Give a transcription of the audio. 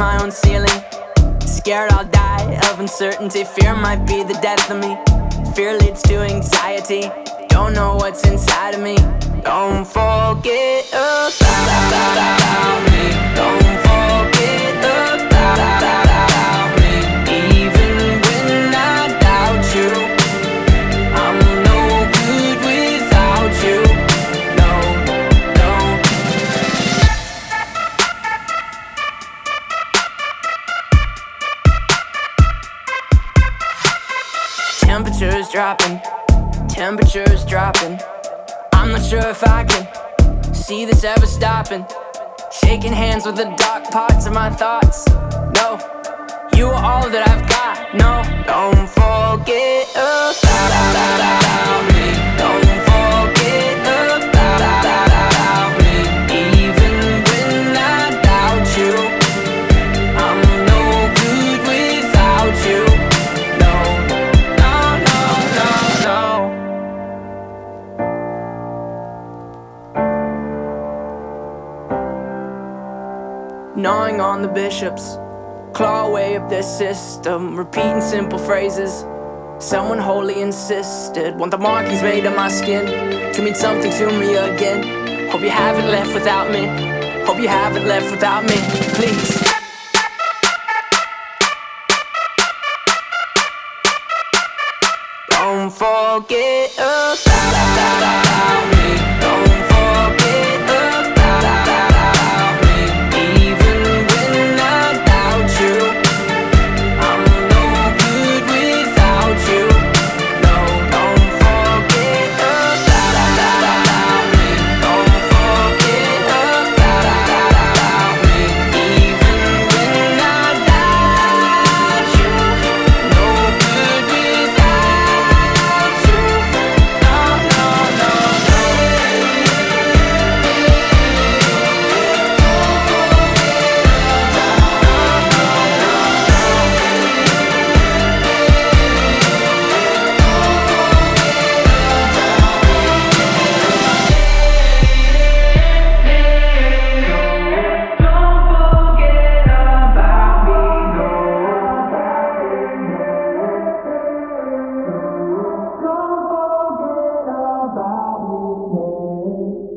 my own ceiling. Scared I'll die of uncertainty. Fear might be the death of me. Fear leads to anxiety. Don't know what's inside of me. Don't forget about me. Don't forget about me. Even when I doubt you, I'm no good without you. No, no. Temperature's dropping, temperature's dropping. I'm not sure if I can see this ever stopping. Shaking hands with the dark parts of my thoughts. No, you are all that I've got. No, don't forget about me. Don't forget about me. Even when I doubt you, I'm no good without you. No, no, no, no, no. Gnawing on the bishops, claw away up their system, repeating simple phrases someone wholly insisted. Want the markings made on my skin to mean something to me again. Hope you haven't left without me. Hope you haven't left without me. Please. Don't forget about me. Don't forget about me. Even when I doubt you, I'm no good without you. No, don't forget about me. Don't forget about me. Even when I doubt you, no good without you. No, no, no, no. Don't forget about me, no.